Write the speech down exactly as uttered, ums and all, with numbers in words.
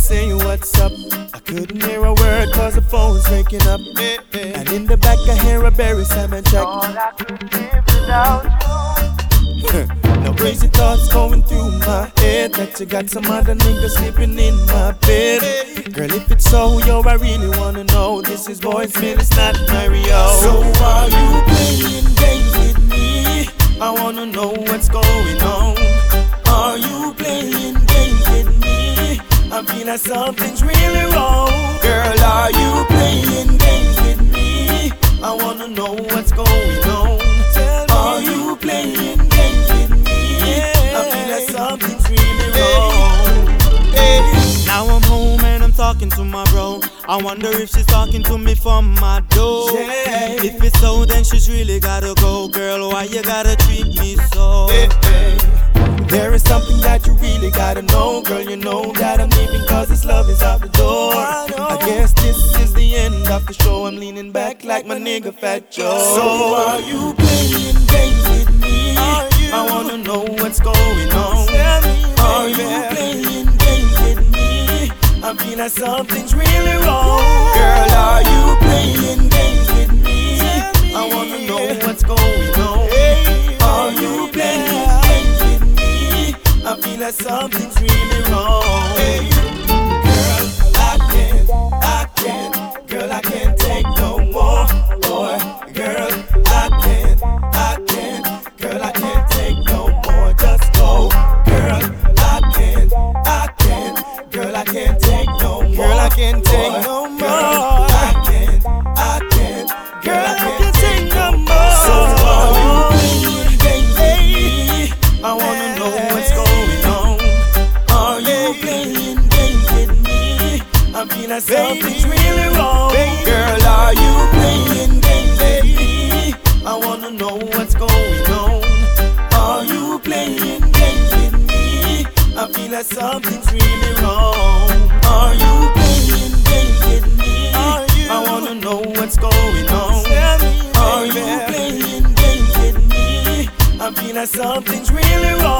say what's up. I couldn't hear a word cause the phone's waking up. And in the back I hear a Barry Simon track. All I could live without you. No crazy thoughts going through my head that you got some other nigga sleeping in my bed. Girl, if it's so, yo, I really wanna know. This is voicemail, it's not Mario. So are you playing games with me? I wanna know what's going on. Are you playing games with me? I feel like something's really wrong. Girl, are you playing games with me? I wanna know what's going on. Are you playing games with me? I feel like something's really wrong. Now I'm home and I'm talking to my bro. I wonder if she's talking to me from my door. Yeah. If it's so, then she's really gotta go. Girl, why you gotta treat me so? Hey, hey. There is something that you really gotta know. Girl, you know that I'm leaving cause this love is out the door. I, I guess this is the end of the show. I'm leaning back like my nigga Fat Joe. So are you playing games with me? I wanna know what's going on. Are you playing games with me? I feel like something's really wrong. Girl, are you playing games with me? I wanna know what's going on. Are you playing games with me? I feel like something's really wrong. Girl, I can't, I can't. Girl, I can't take no more. Boy, girl, I can't, I can't. Girl, I can't take no more. Just go. Girl, I can't, I can't. Girl, I can't take no more. Girl, I can't take no more. Girl, I can't, I can't. Girl, I can't take no more. So are you playing games with me? I wanna know what's going on. Are you playing games with me? I feel like something's really wrong. Girl, are you playing games with me? I wanna know what's going on. Are you playing games with me? I feel like something's really wrong. Are you playing games with me? I wanna know what's going on. Are you playing games with me? I feel like something's really wrong.